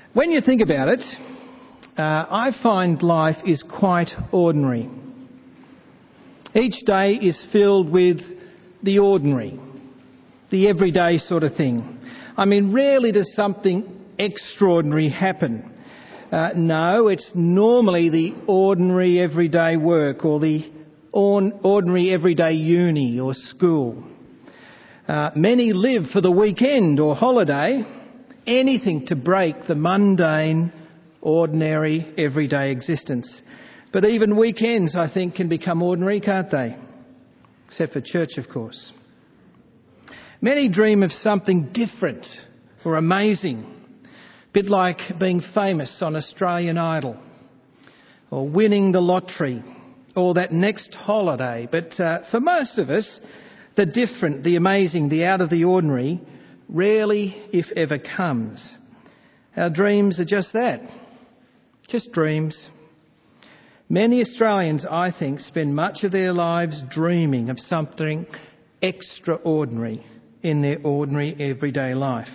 When you think about it, I find life is quite ordinary. Each day is filled with the ordinary, the everyday sort of thing. I mean, rarely does something extraordinary happen. No, it's normally the ordinary everyday work or the ordinary everyday uni or school. Many live for the weekend or holiday, anything to break the mundane, ordinary, everyday existence. But even weekends, I think, can become ordinary, can't they? Except for church, of course. Many dream of something different or amazing, a bit like being famous on Australian Idol or winning the lottery or that next holiday. But for most of us, the different, the amazing, the out of the ordinary rarely, if ever, comes. Our dreams are just that, just dreams. Many Australians, I think, spend much of their lives dreaming of something extraordinary in their ordinary everyday life.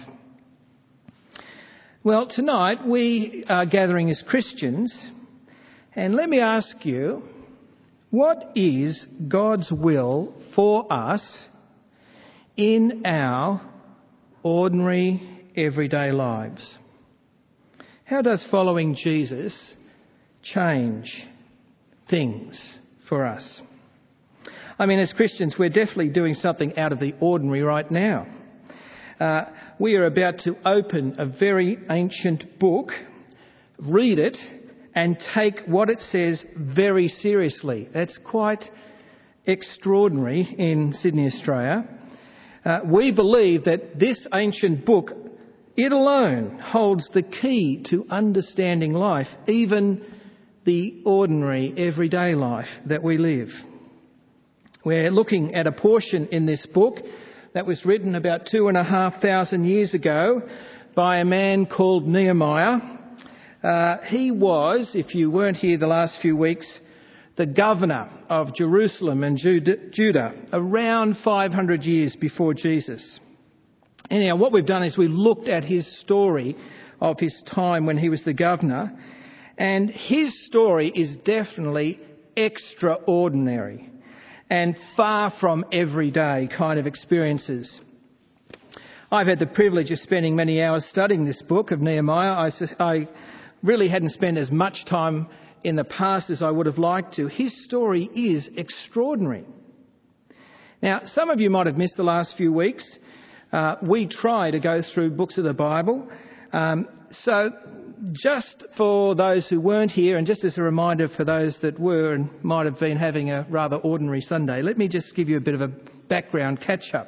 Well, tonight we are gathering as Christians, and let me ask you, what is God's will for us in our ordinary everyday lives? How does following Jesus change things for us? I mean, as Christians, we're definitely doing something out of the ordinary right now. We are about to open a very ancient book, read it, and take what it says very seriously. That's quite extraordinary in Sydney, Australia. We believe that this ancient book, it alone holds the key to understanding life, even the ordinary, everyday life that we live. We're looking at a portion in this book that was written about 2,500 years ago by a man called Nehemiah. He was, if you weren't here the last few weeks, the governor of Jerusalem and Judah around 500 years before Jesus. Anyhow, what we've done is we looked at his story of his time when he was the governor, and his story is definitely extraordinary and far from everyday kind of experiences. I've had the privilege of spending many hours studying this book of Nehemiah. I really hadn't spent as much time in the past as I would have liked to. His story is extraordinary. Now, some of you might have missed the last few weeks. We try to go through books of the Bible. So just for those who weren't here, and just as a reminder for those that were and might have been having a rather ordinary Sunday, let me just give you a bit of a background catch-up.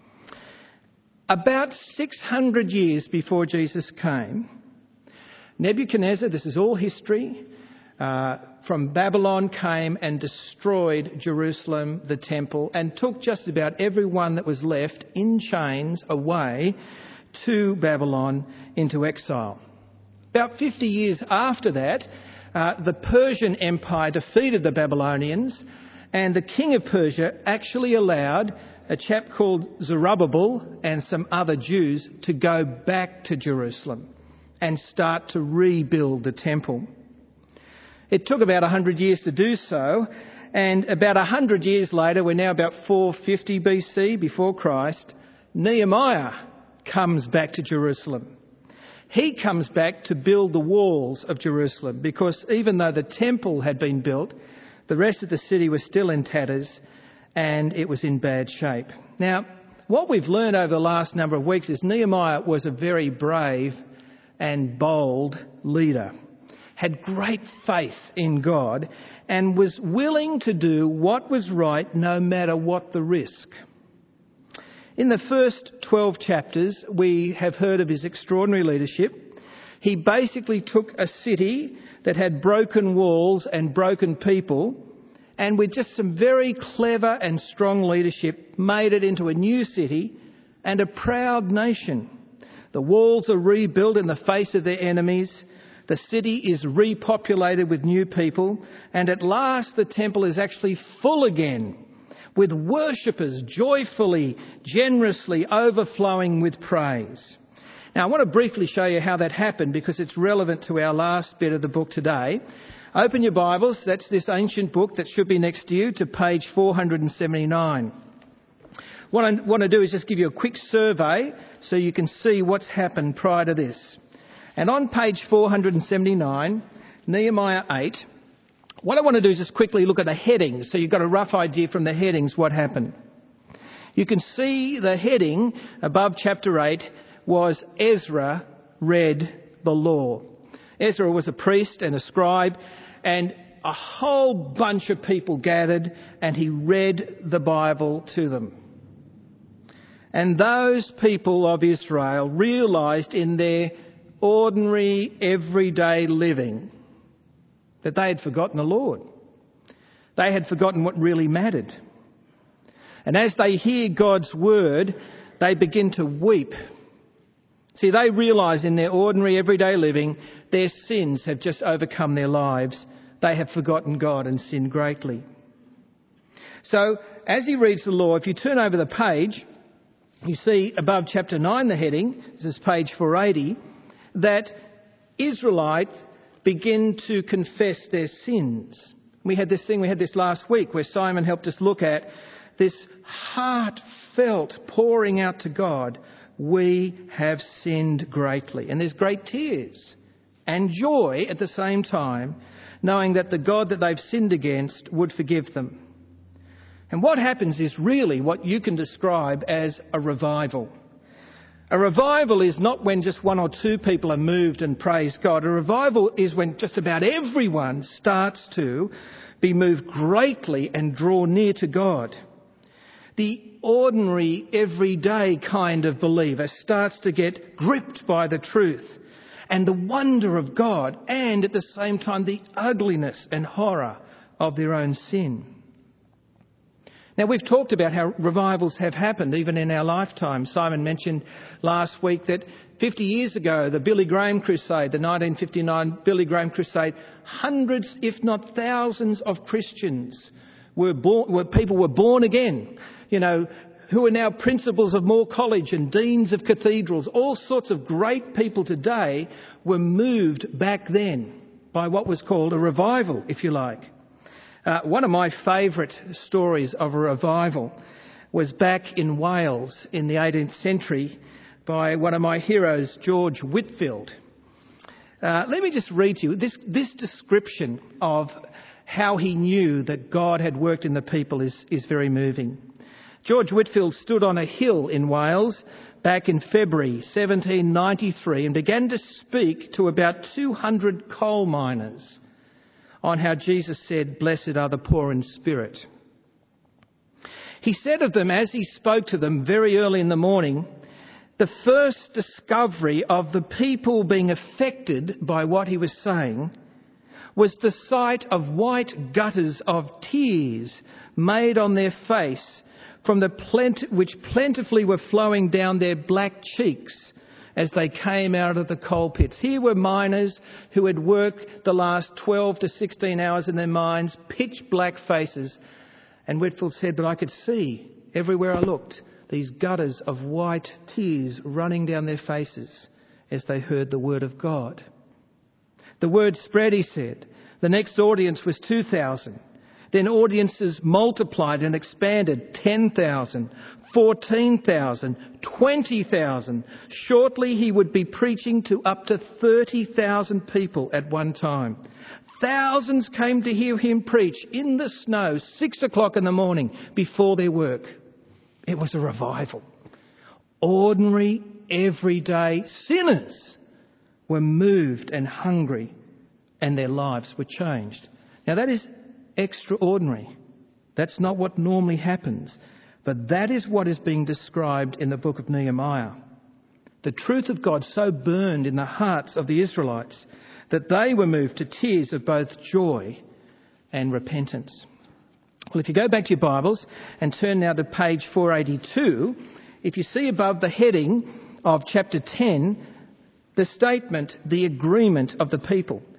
About 600 years before Jesus came, Nebuchadnezzar, this is all history, from Babylon came and destroyed Jerusalem, the temple, and took just about everyone that was left in chains away to Babylon into exile. About 50 years after that, the Persian Empire defeated the Babylonians, and the king of Persia actually allowed a chap called Zerubbabel and some other Jews to go back to Jerusalem and start to rebuild the temple. It took about 100 years to do so, and about 100 years later, we're now about 450 BC, before Christ, Nehemiah comes back to Jerusalem. He comes back to build the walls of Jerusalem, because even though the temple had been built, the rest of the city was still in tatters and it was in bad shape. Now, what we've learned over the last number of weeks is Nehemiah was a very brave and bold leader, had great faith in God, and was willing to do what was right no matter what the risk. In the first 12 chapters, we have heard of his extraordinary leadership. He basically took a city that had broken walls and broken people, and with just some very clever and strong leadership, made it into a new city and a proud nation. The walls are rebuilt in the face of their enemies. The city is repopulated with new people, and at last the temple is actually full again, with worshippers joyfully, generously overflowing with praise. Now, I want to briefly show you how that happened because it's relevant to our last bit of the book today. Open your Bibles, that's this ancient book that should be next to you, to page 479. What I want to do is just give you a quick survey so you can see what's happened prior to this. And on page 479, Nehemiah 8, what I want to do is just quickly look at the headings so you've got a rough idea from the headings what happened. You can see the heading above chapter 8 was Ezra read the law. Ezra was a priest and a scribe, and a whole bunch of people gathered and he read the Bible to them. And those people of Israel realised in their ordinary, everyday living that they had forgotten the Lord. They had forgotten what really mattered. And as they hear God's word, they begin to weep. See, they realise in their ordinary, everyday living, their sins have just overcome their lives. They have forgotten God and sinned greatly. So, as he reads the law, if you turn over the page, you see above chapter 9, the heading, this is page 480, that Israelites begin to confess their sins. We had this last week where Simon helped us look at this heartfelt pouring out to God. We have sinned greatly. And there's great tears and joy at the same time, knowing that the God that they've sinned against would forgive them. And what happens is really what you can describe as a revival. A revival is not when just one or two people are moved and praise God. A revival is when just about everyone starts to be moved greatly and draw near to God. The ordinary, everyday kind of believer starts to get gripped by the truth and the wonder of God, and at the same time the ugliness and horror of their own sin. Now, we've talked about how revivals have happened even in our lifetime. Simon mentioned last week that 50 years ago, the Billy Graham Crusade, the 1959 Billy Graham Crusade, hundreds, if not thousands of Christians people were born again, who are now principals of Moore College and deans of cathedrals. All sorts of great people today were moved back then by what was called a revival, if you like. One of my favourite stories of a revival was back in Wales in the 18th century by one of my heroes, George Whitefield. Let me just read to you this description of how he knew that God had worked in the people is very moving. George Whitefield stood on a hill in Wales back in February 1793 and began to speak to about 200 coal miners on how Jesus said, "Blessed are the poor in spirit." He said of them, as he spoke to them very early in the morning, the first discovery of the people being affected by what he was saying was the sight of white gutters of tears made on their face from which plentifully were flowing down their black cheeks as they came out of the coal pits. Here were miners who had worked the last 12 to 16 hours in their mines, pitch black faces. And Whitefield said, but I could see everywhere I looked these gutters of white tears running down their faces as they heard the word of God. The word spread, he said. The next audience was 2,000. Then audiences multiplied and expanded, 10,000, 14,000, 20,000. Shortly he would be preaching to up to 30,000 people at one time. Thousands came to hear him preach in the snow, 6 o'clock in the morning before their work. It was a revival. Ordinary, everyday sinners were moved and hungry, and their lives were changed. Now that is extraordinary. That's not what normally happens. But that is what is being described in the book of Nehemiah. The truth of God so burned in the hearts of the Israelites that they were moved to tears of both joy and repentance. Well, if you go back to your Bibles and turn now to page 482, if you see above the heading of chapter 10, the statement, the agreement of the people.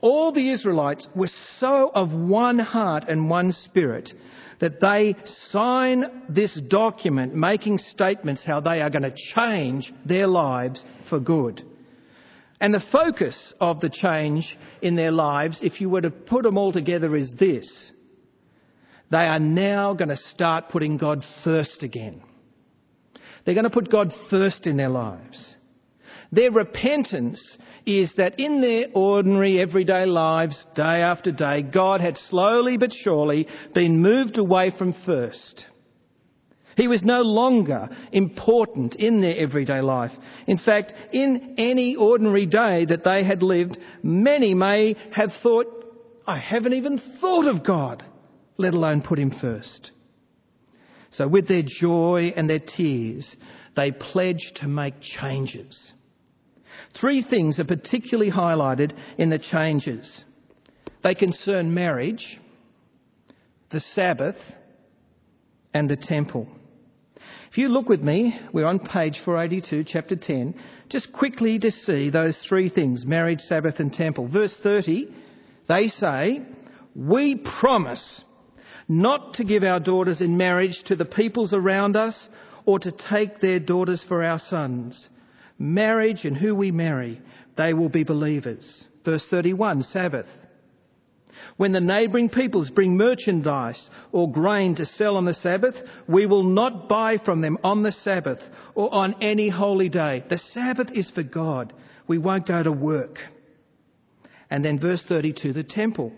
All the Israelites were so of one heart and one spirit that they sign this document making statements how they are going to change their lives for good. And the focus of the change in their lives, if you were to put them all together, is this. They are now going to start putting God first again. They're going to put God first in their lives. Their repentance is that in their ordinary everyday lives, day after day, God had slowly but surely been moved away from first. He was no longer important in their everyday life. In fact, in any ordinary day that they had lived, many may have thought, I haven't even thought of God, let alone put him first. So with their joy and their tears, they pledged to make changes. 3 things are particularly highlighted in the changes. They concern marriage, the Sabbath, and the temple. If you look with me, we're on page 482, chapter 10, just quickly to see those 3 things, marriage, Sabbath, and temple. Verse 30, they say, we promise not to give our daughters in marriage to the peoples around us or to take their daughters for our sons. Marriage and who we marry, they will be believers. Verse 31, Sabbath. When the neighbouring peoples bring merchandise or grain to sell on the Sabbath, we will not buy from them on the Sabbath or on any holy day. The Sabbath is for God. We won't go to work. And then verse 32, the temple.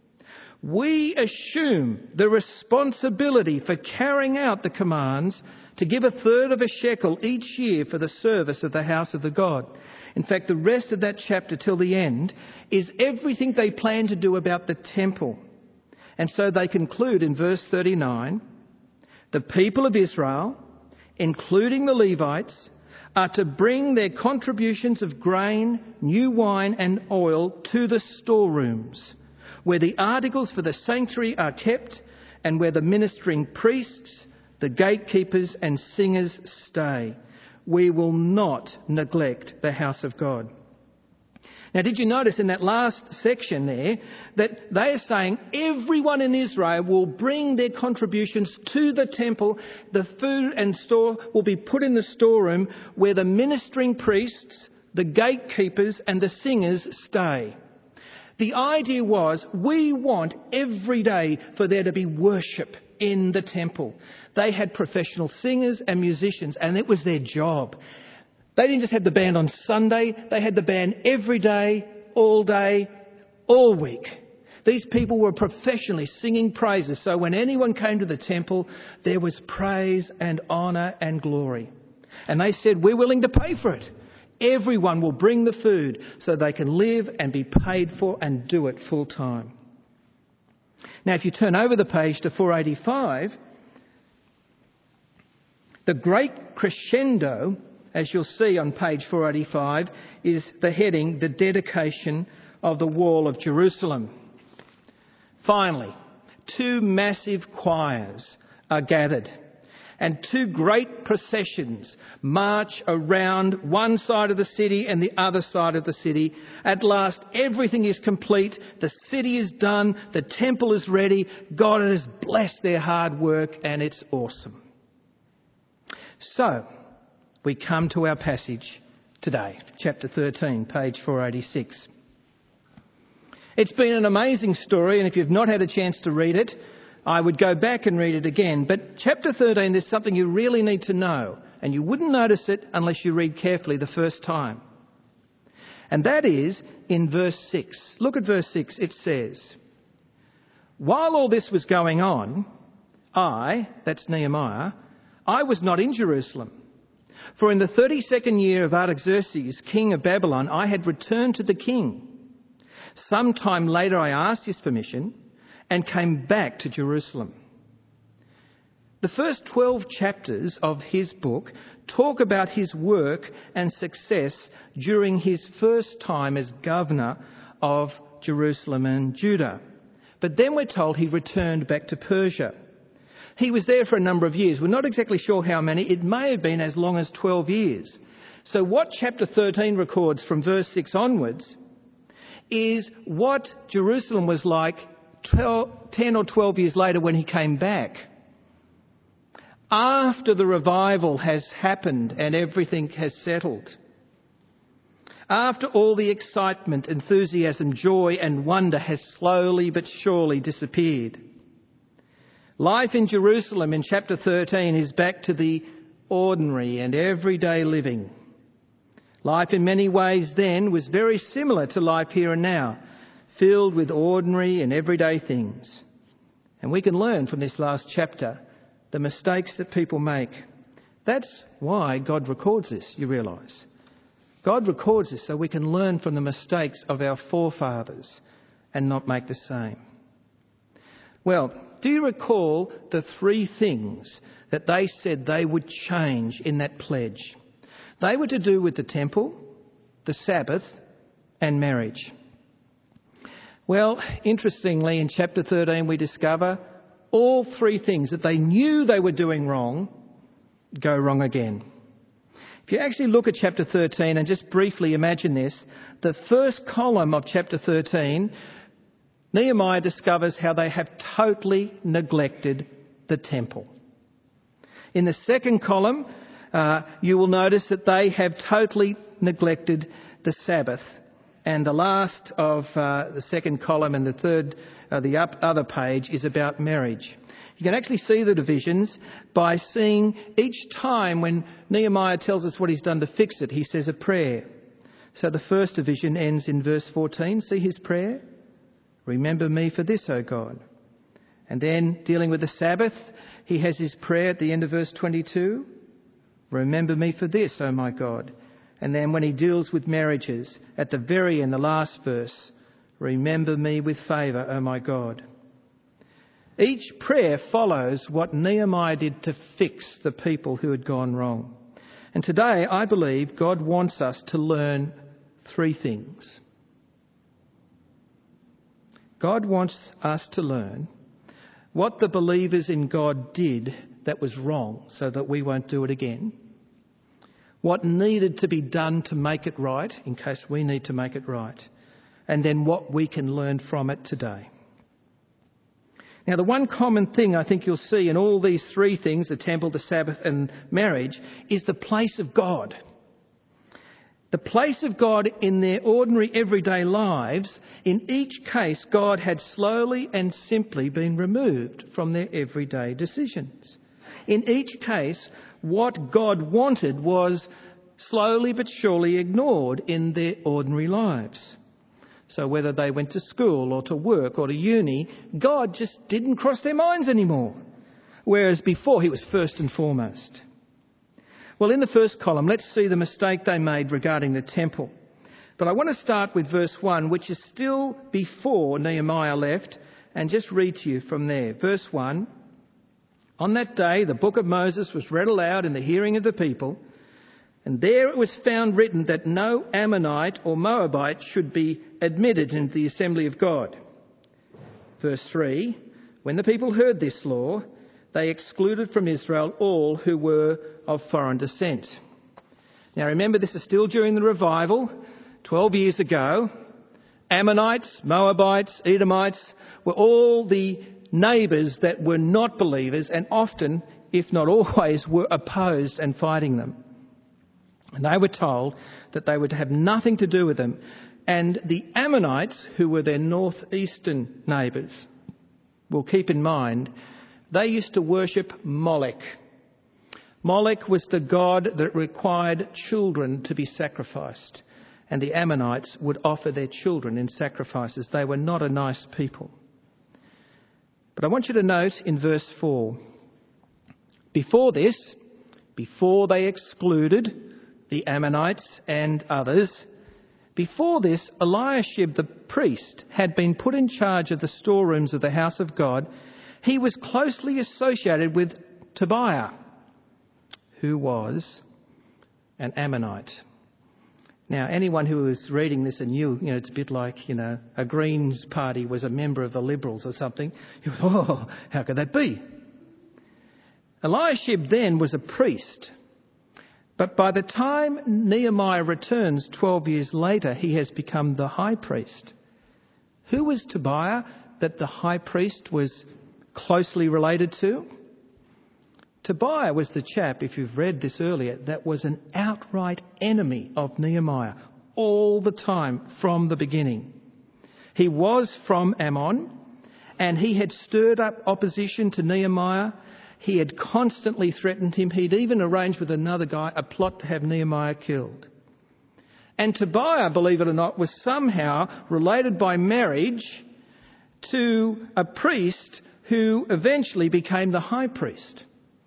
We assume the responsibility for carrying out the commands to give 1/3 of a shekel each year for the service of the house of the God. In fact, the rest of that chapter till the end is everything they plan to do about the temple. And so they conclude in verse 39, the people of Israel, including the Levites, are to bring their contributions of grain, new wine and oil to the storerooms, where the articles for the sanctuary are kept and where the ministering priests, the gatekeepers and singers stay. We will not neglect the house of God. Now, did you notice in that last section there that they are saying everyone in Israel will bring their contributions to the temple. The food and store will be put in the storeroom where the ministering priests, the gatekeepers and the singers stay. The idea was we want every day for there to be worship in the temple. They had professional singers and musicians, and it was their job. They didn't just have the band on Sunday, they had the band every day, all week. These people were professionally singing praises, so when anyone came to the temple, there was praise and honour and glory. And they said, we're willing to pay for it. Everyone will bring the food so they can live and be paid for and do it full time. Now, if you turn over the page to 485, the great crescendo, as you'll see on page 485, is the heading, the dedication of the wall of Jerusalem. Finally, 2 massive choirs are gathered and 2 great processions march around one side of the city and the other side of the city. At last, everything is complete. The city is done. The temple is ready. God has blessed their hard work, and it's awesome. So, we come to our passage today, chapter 13, page 486. It's been an amazing story, and if you've not had a chance to read it, I would go back and read it again. But chapter 13, there's something you really need to know, and you wouldn't notice it unless you read carefully the first time. And that is in verse 6. Look at verse 6. It says, while all this was going on, that's Nehemiah, I was not in Jerusalem. For in the 32nd year of Artaxerxes, king of Babylon, I had returned to the king. Some time later I asked his permission and came back to Jerusalem. The first 12 chapters of his book talk about his work and success during his first time as governor of Jerusalem and Judah. But then we're told he returned back to Persia. He was there for a number of years. We're not exactly sure how many. It may have been as long as 12 years. So what chapter 13 records from verse 6 onwards is what Jerusalem was like 10 or 12 years later when he came back. After the revival has happened and everything has settled. After all the excitement, enthusiasm, joy and wonder has slowly but surely disappeared. Life in Jerusalem in chapter 13 is back to the ordinary and everyday living. Life in many ways then was very similar to life here and now, filled with ordinary and everyday things. And we can learn from this last chapter the mistakes that people make. That's why God records this, you realise. God records this so we can learn from the mistakes of our forefathers and not make the same. Well, do you recall the 3 things that they said they would change in that pledge? They were to do with the temple, the Sabbath, and marriage. Well, interestingly, in chapter 13 we discover all 3 things that they knew they were doing wrong go wrong again. If you actually look at chapter 13 and just briefly imagine this, the first column of chapter 13, Nehemiah discovers how they have totally neglected the temple. In the second column, you will notice that they have totally neglected the Sabbath. And the last of the second column and the third, other page is about marriage. You can actually see the divisions by seeing each time when Nehemiah tells us what he's done to fix it, he says a prayer. So the first division ends in verse 14. See his prayer? Remember me for this, O God. And then dealing with the Sabbath, he has his prayer at the end of verse 22. Remember me for this, O my God. And then when he deals with marriages, at the very end, the last verse, remember me with favour, O my God. Each prayer follows what Nehemiah did to fix the people who had gone wrong. And today, I believe God wants us to learn 3 things. God wants us to learn what the believers in God did that was wrong so that we won't do it again. What needed to be done to make it right in case we need to make it right. And then what we can learn from it today. Now, the one common thing I think you'll see in all these 3 things, the temple, the Sabbath and marriage, is the place of God. The place of God in their ordinary everyday lives, in each case, God had slowly and simply been removed from their everyday decisions. In each case, what God wanted was slowly but surely ignored in their ordinary lives. So whether they went to school or to work or to uni, God just didn't cross their minds anymore. Whereas before he was first and foremost. Well, in the first column, let's see the mistake they made regarding the temple. But I want to start with verse 1, which is still before Nehemiah left, and just read to you from there. Verse 1, on that day the book of Moses was read aloud in the hearing of the people, and there it was found written that no Ammonite or Moabite should be admitted into the assembly of God. Verse 3, when the people heard this law, they excluded from Israel all who were of foreign descent. Now remember, this is still during the revival, 12 years ago. Ammonites, Moabites, Edomites were all the neighbours that were not believers and often, if not always, were opposed and fighting them. And they were told that they would have nothing to do with them. And the Ammonites, who were their northeastern neighbours, well, keep in mind, they used to worship Molech. Molech was the god that required children to be sacrificed. And the Ammonites would offer their children in sacrifices. They were not a nice people. But I want you to note in verse 4, before this, before they excluded the Ammonites and others, before this, Eliashib the priest had been put in charge of the storerooms of the house of God. He was closely associated with Tobiah, who was an Ammonite. Now, anyone who was reading this and knew, it's a bit like, a Greens party was a member of the Liberals or something. You thought, how could that be? Eliashib then was a priest. But by the time Nehemiah returns 12 years later, he has become the high priest. Who was Tobiah that the high priest was closely related to? Tobiah was the chap, if you've read this earlier, that was an outright enemy of Nehemiah all the time from the beginning. He was from Ammon, and he had stirred up opposition to Nehemiah. He had constantly threatened him. He'd even arranged with another guy a plot to have Nehemiah killed. And Tobiah, believe it or not, was somehow related by marriage to a priest who eventually became the high priest.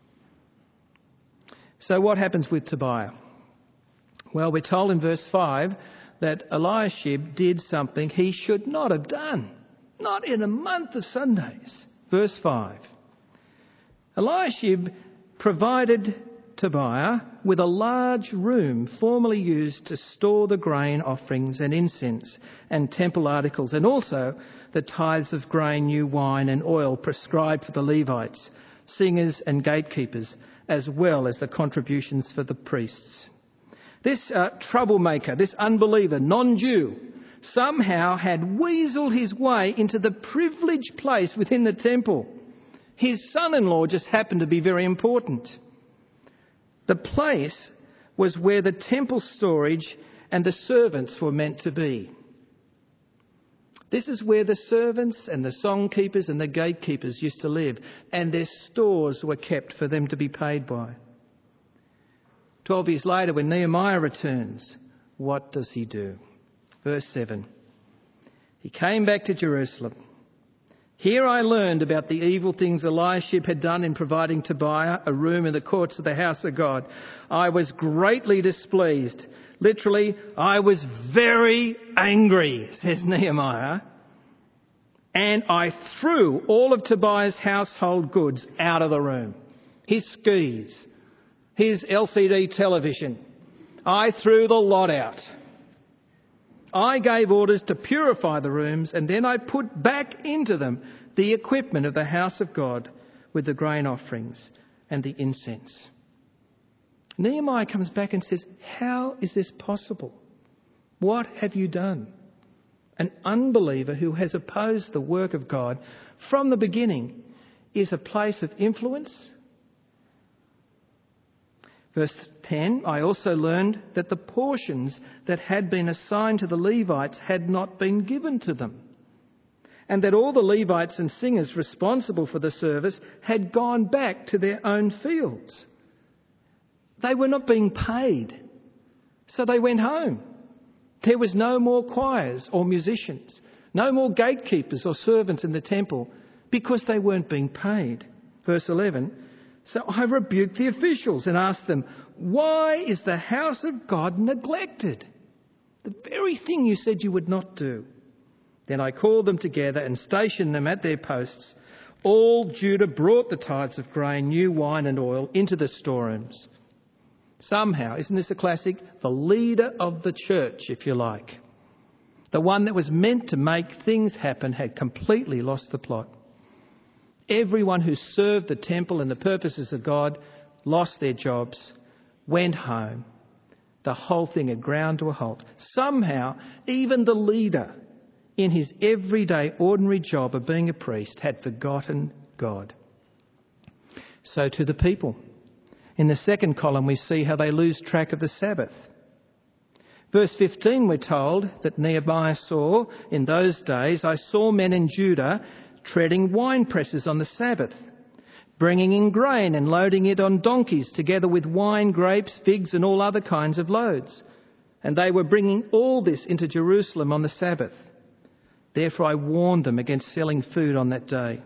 So what happens with Tobiah? Well, we're told in verse 5 that Eliashib did something he should not have done. Not in a month of Sundays. Verse 5. Eliashib provided Tobiah with a large room formerly used to store the grain offerings and incense and temple articles, and also the tithes of grain, new wine and oil prescribed for the Levites, singers and gatekeepers, as well as the contributions for the priests. This troublemaker, this unbeliever, non-Jew, somehow had weaseled his way into the privileged place within the temple. His son-in-law just happened to be very important. The place was where the temple storage and the servants were meant to be. This is where the servants and the songkeepers and the gatekeepers used to live, and their stores were kept for them to be paid by. 12 years later, when Nehemiah returns, what does he do? Verse 7. He came back to Jerusalem. Here I learned about the evil things Eliashib had done in providing Tobiah a room in the courts of the house of God. I was greatly displeased. Literally, I was very angry, says Nehemiah. And I threw all of Tobiah's household goods out of the room. His skis, his LCD television. I threw the lot out. I gave orders to purify the rooms, and then I put back into them the equipment of the house of God with the grain offerings and the incense. Nehemiah comes back and says, how is this possible? What have you done? An unbeliever who has opposed the work of God from the beginning is a place of influence. Verse 10, I also learned that the portions that had been assigned to the Levites had not been given to them, and that all the Levites and singers responsible for the service had gone back to their own fields. They were not being paid, so they went home. There was no more choirs or musicians, no more gatekeepers or servants in the temple because they weren't being paid. Verse 11, so I rebuked the officials and asked them, why is the house of God neglected? The very thing you said you would not do. Then I called them together and stationed them at their posts. All Judah brought the tithes of grain, new wine and oil into the storerooms. Somehow, isn't this a classic? The leader of the church, if you like, the one that was meant to make things happen, had completely lost the plot. Everyone who served the temple and the purposes of God lost their jobs, went home. The whole thing had ground to a halt. Somehow, even the leader, in his everyday ordinary job of being a priest, had forgotten God. So to the people. In the second column, we see how they lose track of the Sabbath. Verse 15, we're told that Nehemiah saw, in those days, I saw men in Judah treading wine presses on the Sabbath, bringing in grain and loading it on donkeys, together with wine, grapes, figs and all other kinds of loads. And they were bringing all this into Jerusalem on the Sabbath. Therefore I warned them against selling food on that day.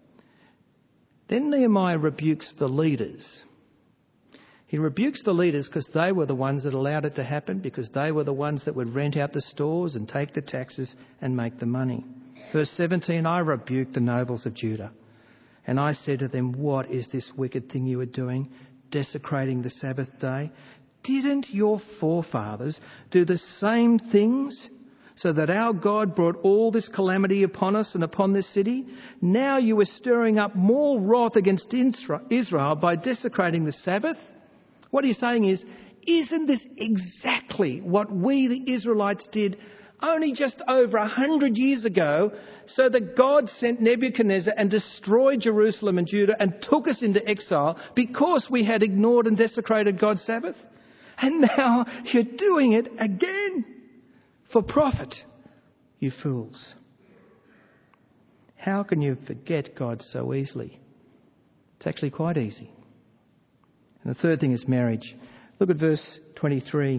Then Nehemiah rebukes the leaders. He rebukes the leaders because they were the ones that allowed it to happen, because they were the ones that would rent out the stores and take the taxes and make the money. Verse 17, I rebuked the nobles of Judah, and I said to them, what is this wicked thing you are doing, desecrating the Sabbath day? Didn't your forefathers do the same things, so that our God brought all this calamity upon us and upon this city? Now you are stirring up more wrath against Israel by desecrating the Sabbath. What he's saying is, isn't this exactly what we, the Israelites, did only just over 100 years ago, so that God sent Nebuchadnezzar and destroyed Jerusalem and Judah and took us into exile because we had ignored and desecrated God's Sabbath. And now you're doing it again for profit, you fools. How can you forget God so easily? It's actually quite easy. And the third thing is marriage. Look at verse 23.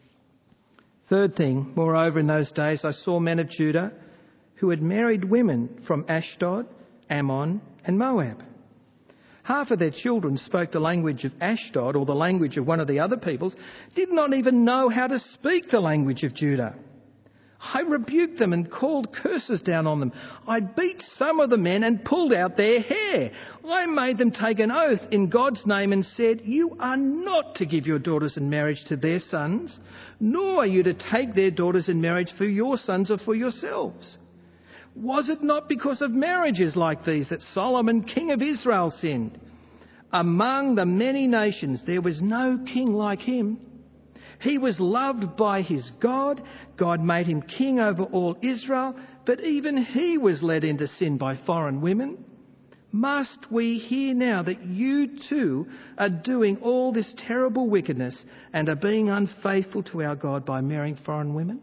Third thing, moreover, in those days I saw men of Judah who had married women from Ashdod, Ammon and Moab. Half of their children spoke the language of Ashdod, or the language of one of the other peoples, did not even know how to speak the language of Judah. I rebuked them and called curses down on them. I beat some of the men and pulled out their hair. I made them take an oath in God's name and said, you are not to give your daughters in marriage to their sons, nor are you to take their daughters in marriage for your sons or for yourselves. Was it not because of marriages like these that Solomon, king of Israel, sinned? Among the many nations there was no king like him. He was loved by his God. God made him king over all Israel, but even he was led into sin by foreign women. Must we hear now that you too are doing all this terrible wickedness and are being unfaithful to our God by marrying foreign women?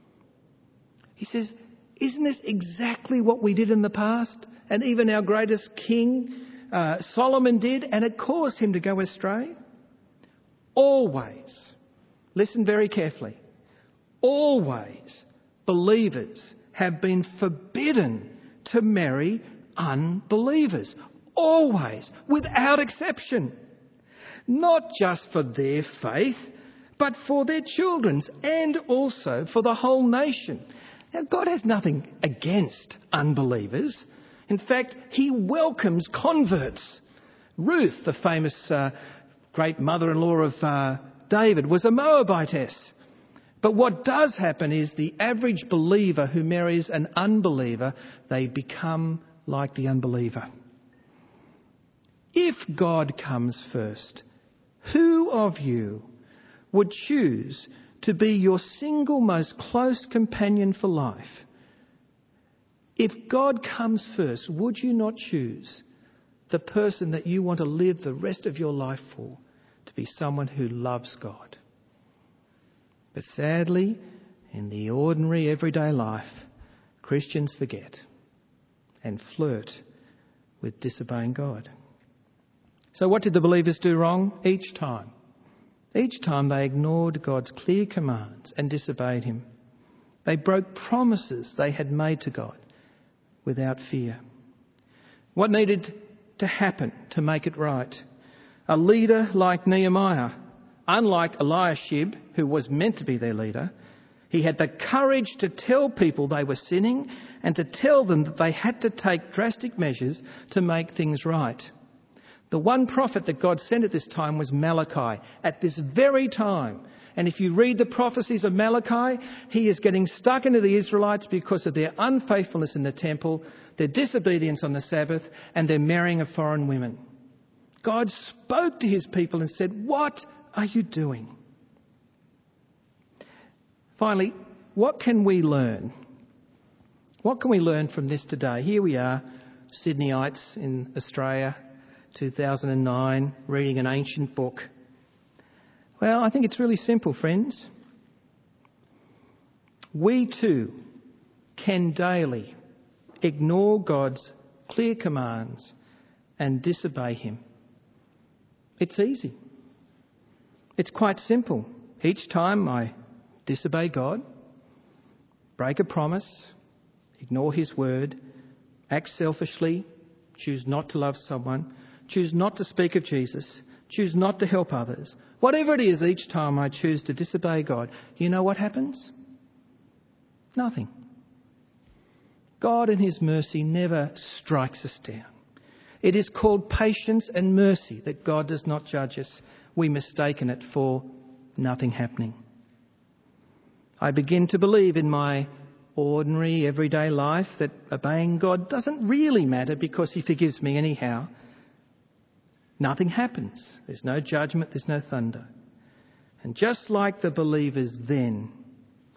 He says, isn't this exactly what we did in the past? And even our greatest king, Solomon, did, and it caused him to go astray? Always, listen very carefully, always believers have been forbidden to marry unbelievers. Always, without exception. Not just for their faith, but for their children's and also for the whole nation. Now, God has nothing against unbelievers. In fact, he welcomes converts. Ruth, the famous great mother-in-law of David, was a Moabitess. But what does happen is the average believer who marries an unbeliever, they become like the unbeliever. If God comes first, who of you would choose to be your single most close companion for life? If God comes first, would you not choose the person that you want to live the rest of your life for to be someone who loves God? But sadly, in the ordinary everyday life, Christians forget and flirt with disobeying God. So what did the believers do wrong? Each time they ignored God's clear commands and disobeyed him. They broke promises they had made to God without fear. What needed to happen to make it right? A leader like Nehemiah, unlike Eliashib, who was meant to be their leader, he had the courage to tell people they were sinning and to tell them that they had to take drastic measures to make things right. The one prophet that God sent at this time was Malachi, at this very time. And if you read the prophecies of Malachi, he is getting stuck into the Israelites because of their unfaithfulness in the temple, their disobedience on the Sabbath, and their marrying of foreign women. God spoke to his people and said, what are you doing? Finally, what can we learn? What can we learn from this today? Here we are, Sydneyites in Australia, 2009, reading an ancient book. Well, I think it's really simple, friends. We too can daily ignore God's clear commands and disobey him. It's easy. It's quite simple. Each time I disobey God, break a promise, ignore his word, act selfishly, choose not to love someone, choose not to speak of Jesus, choose not to help others. Whatever it is, each time I choose to disobey God, you know what happens? Nothing. God in his mercy never strikes us down. It is called patience and mercy that God does not judge us. We mistaken it for nothing happening. I begin to believe in my ordinary everyday life that obeying God doesn't really matter because he forgives me anyhow. Nothing happens. There's no judgment, there's no thunder. And just like the believers then,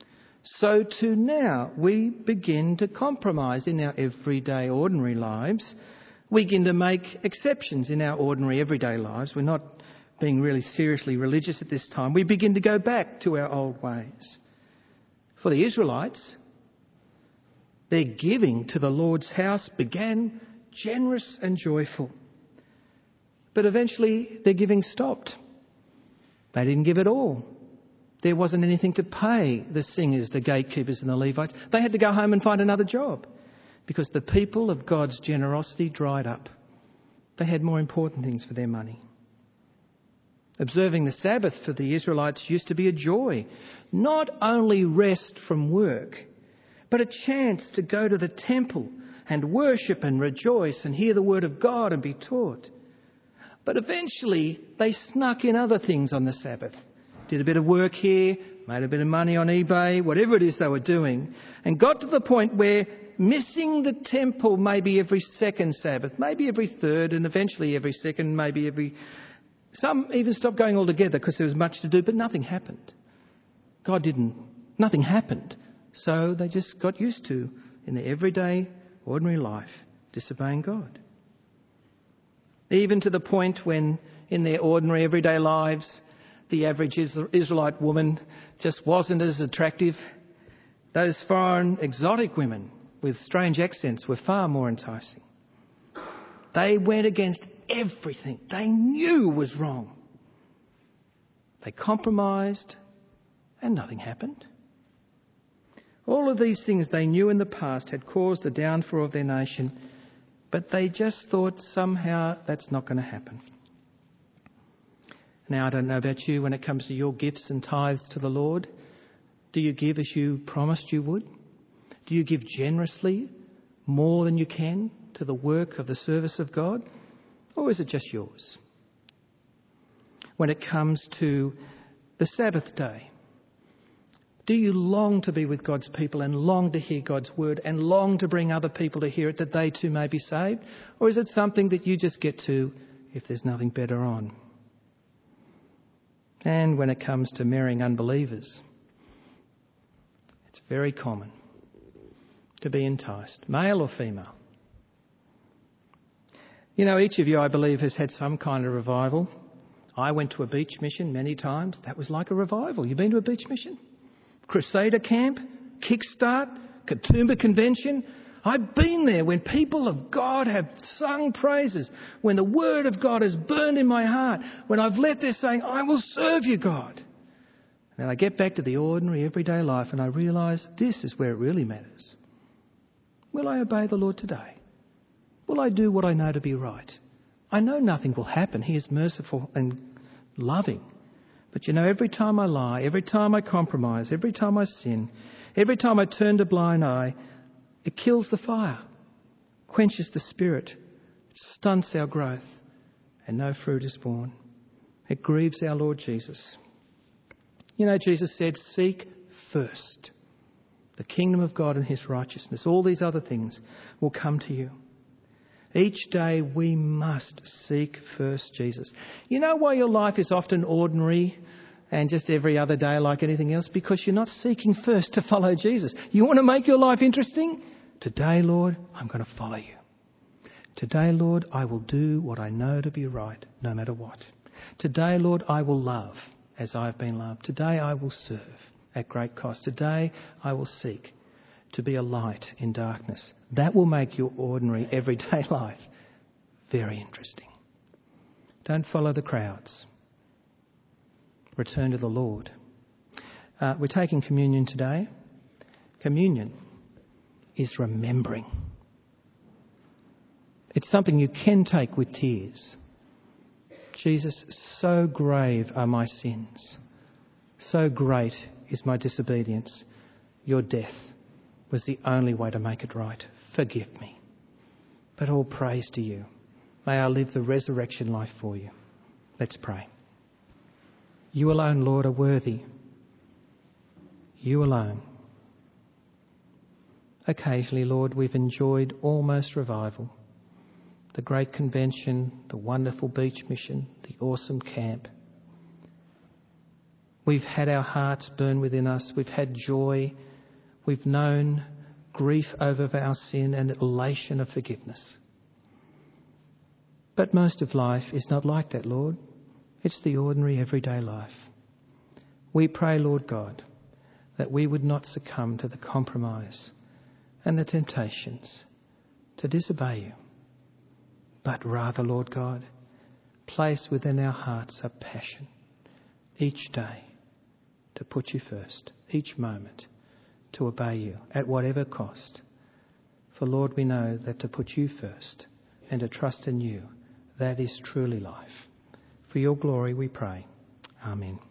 so too now we begin to compromise in our everyday, ordinary lives. We begin to make exceptions in our ordinary, everyday lives. We're not being really seriously religious at this time. We begin to go back to our old ways. For the Israelites, their giving to the Lord's house began generous and joyful. But eventually their giving stopped. They didn't give it all. There wasn't anything to pay the singers, the gatekeepers and the Levites. They had to go home and find another job because the people of God's generosity dried up. They had more important things for their money. Observing the Sabbath for the Israelites used to be a joy. Not only rest from work, but a chance to go to the temple and worship and rejoice and hear the word of God and be taught. But eventually they snuck in other things on the Sabbath. Did a bit of work here, made a bit of money on eBay, whatever it is they were doing, and got to the point where missing the temple maybe every second Sabbath, maybe every third, and eventually every second, maybe every... Some even stopped going altogether because there was much to do, but nothing happened. Nothing happened. So they just got used to, in their everyday, ordinary life, disobeying God. Even to the point when, in their ordinary, everyday lives, the average Israelite woman just wasn't as attractive. Those foreign, exotic women with strange accents were far more enticing. They went against everything they knew was wrong. They compromised and nothing happened. All of these things they knew in the past had caused the downfall of their nation, but they just thought somehow that's not going to happen. Now, I don't know about you, when it comes to your gifts and tithes to the Lord, do you give as you promised you would? Do you give generously, more than you can, to the work of the service of God? Or is it just yours? When it comes to the Sabbath day, do you long to be with God's people and long to hear God's word and long to bring other people to hear it that they too may be saved? Or is it something that you just get to if there's nothing better on? And when it comes to marrying unbelievers, it's very common to be enticed, male or female. You know, each of you, I believe, has had some kind of revival. I went to a beach mission many times. That was like a revival. You been to a beach mission? Crusader camp, Kickstart, Katoomba Convention. I've been there when people of God have sung praises, when the word of God has burned in my heart, when I've left there saying, I will serve you, God. And then I get back to the ordinary, everyday life and I realise this is where it really matters. Will I obey the Lord today? Will I do what I know to be right? I know nothing will happen. He is merciful and loving. But you know, every time I lie, every time I compromise, every time I sin, every time I turn a blind eye, it kills the fire, quenches the spirit, stunts our growth, and no fruit is born. It grieves our Lord Jesus. You know, Jesus said, seek first the kingdom of God and his righteousness. All these other things will come to you. Each day we must seek first Jesus. You know why your life is often ordinary and just every other day like anything else? Because you're not seeking first to follow Jesus. You want to make your life interesting? Today, Lord, I'm going to follow you. Today, Lord, I will do what I know to be right, no matter what. Today, Lord, I will love as I've been loved. Today, I will serve at great cost. Today, I will seek to be a light in darkness. That will make your ordinary, everyday life very interesting. Don't follow the crowds. Return to the Lord. We're taking communion today. Communion is remembering. It's something you can take with tears. Jesus, so grave are my sins. So great is my disobedience. Your death was the only way to make it right. Forgive me. But all praise to you. May I live the resurrection life for you. Let's pray. You alone, Lord, are worthy. You alone. Occasionally, Lord, we've enjoyed almost revival. The great convention, the wonderful beach mission, the awesome camp. We've had our hearts burn within us. We've had joy We've known grief over our sin and elation of forgiveness. But most of life is not like that, Lord. It's the ordinary everyday life. We pray, Lord God, that we would not succumb to the compromise and the temptations to disobey you, but rather, Lord God, place within our hearts a passion each day to put you first, each moment to obey you at whatever cost. For Lord, we know that to put you first and to trust in you, that is truly life. For your glory we pray. Amen.